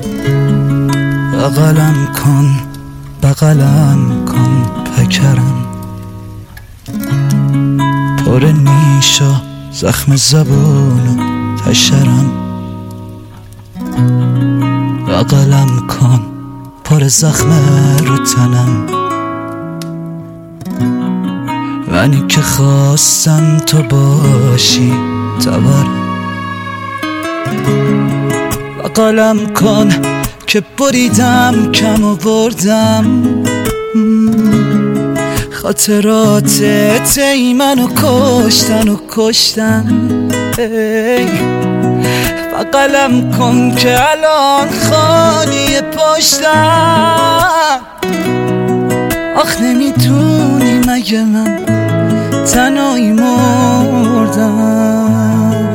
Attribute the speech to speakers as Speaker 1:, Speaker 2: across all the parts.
Speaker 1: بغلم کن پکرم، پر نیش و زخم زبون و تشرم. بغلم کن پر زخم رو تنم، منی که خواستم تو باشی تبرم. بغلم کن که بریدم کم و بردم، خاطرات تی منو کشتن. بغلم کن که الان خالی پشتم. آخ نمیدونی مگه من تنهایی مردم.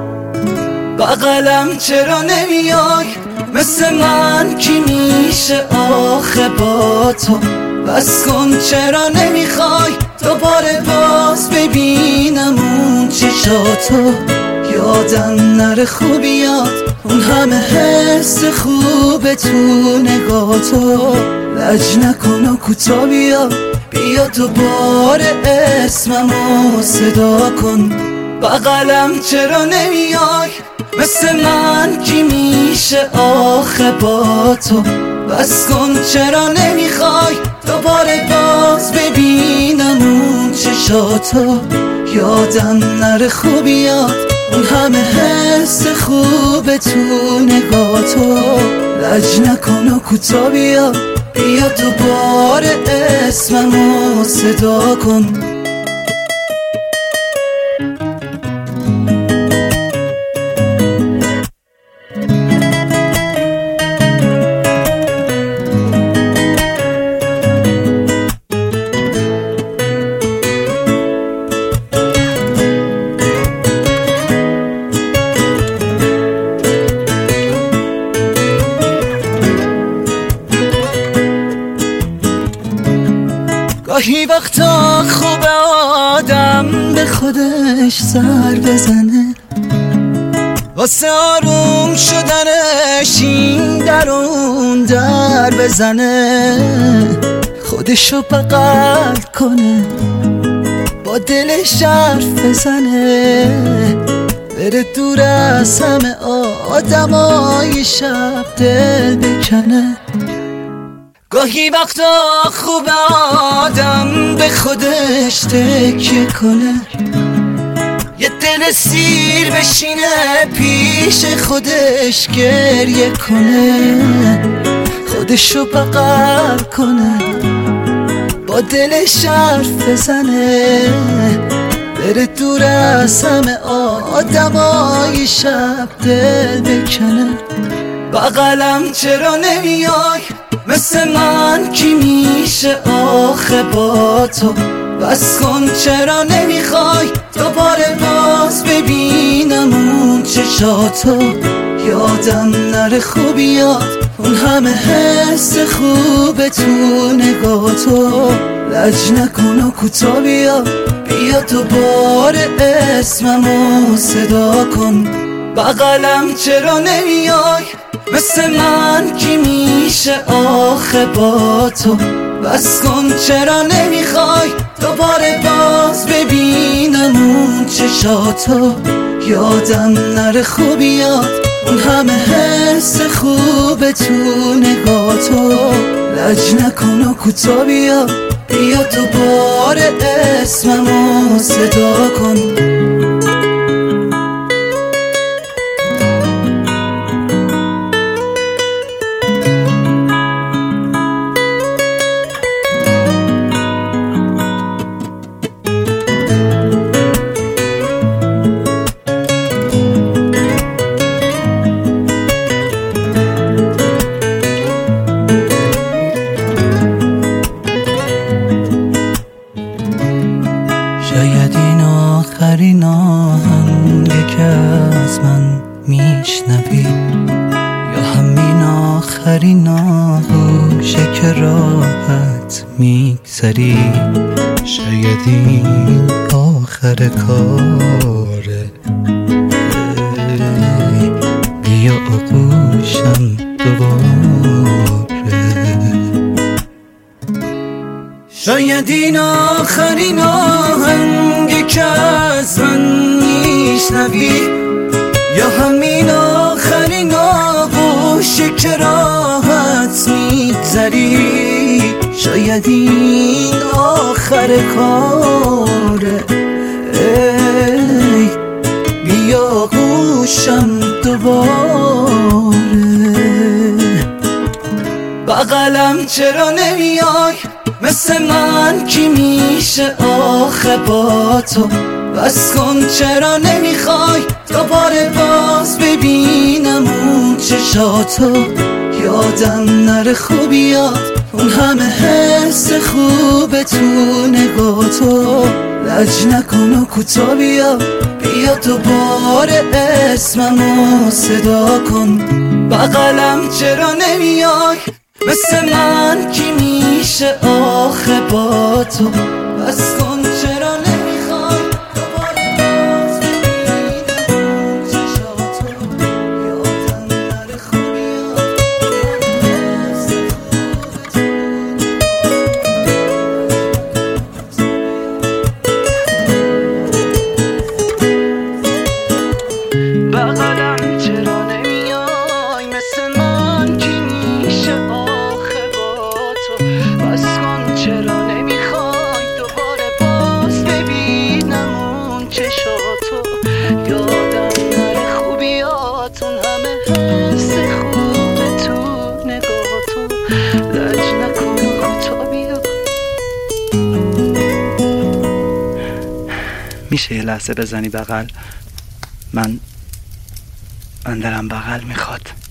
Speaker 1: بغلم چرا نمیای مثل من کی میشه آخه با تو؟ بس کن چرا نمیخوای دوباره باز ببینم اون چشاتو؟ یادم نره خوبیات اون همه حس خوب تو نگاتو. لج نکن و کوتا بیا دوباره اسممو صدا کن. بغلم چرا نمیای مثل من کی میشه آخه با تو؟ بس کن چرا نمیخوای دوباره باز ببینم اون چشاتو؟ یادم نره خوبیات اون همه حس خوب تو نگاتو. لج نکن و کوتا بیا دوباره اسممو صدا کن. گاهی وقتا خوب آدم به خودش سر بزنه، واسه آروم شدنش این در اون در بزنه. خودشو بغل کنه با دلش حرف بزنه، بره دور از همه آدمای شب دل بکنه. گاهی وقتا خوب آدم به خودش تکیه کنه، یه دل سیر بشینه پیش خودش گریه کنه. خودشو بغل کنه با دلش حرف بزنه، بره دور از همه آدمای شب دل بکنه. بغلم چرا نمیای مثل من کی میشه آخه با تو؟ بس کن چرا نمیخوای دوباره باز ببینم اون چشاتو؟ یادم نره خوبیات اون همه حس خوب تو نگاتو. لج نکن و کوتا بیا دوباره اسممو صدا کن. بغلم چرا نمیای مثل من کی میشه آخه با تو؟ بس کن چرا نمیخوای دوباره باز ببینم اون چشاتو؟ یادم نره خوبیات اون همه حس خوب تو نگاتو. لج نکن و کوتا بیا دوباره اسممو صدا کن. شاید این آخرین آهنگه که از من میشنوی، یا همین آخرین آغوشه که راحت میگذری. شاید این آخر کاره، بیا آغوشم شاید این آخرین آهنگی که از من میشنوی، یا همین آخرین آغوشی که راحت میگذری. شاید این آخر کاره، ای بیا گوشم دوباره. بغلم چرا نمیای مثل من کی میشه آخه با تو؟ بس کن چرا نمیخوای دوباره باز ببینم اون چشاتو؟ یادم نره خوبیات اون همه حس خوب تو نگاتو. لج نکن و کوتا بیا دوباره اسممو صدا کن. بغلم چرا نمیای مثل من کی میشه آخه با تو؟ بس کن چرا نمیخوای دوباره باز ببینم اون چشاتو؟ یادم نره خوبیات حس خوب تو. بغلم چرا نمیای مثل من کی میشه آخه با تو؟ بس کن چرا نمیخوای دوباره باز ببینم اون چشاتو؟ یادم نره خوبیات اون همه حس خوب تو نگاتو. لج نکن و کوتا بیا. میشه یه لحظه بزنی بغل؟ من دلم بغل میخواد.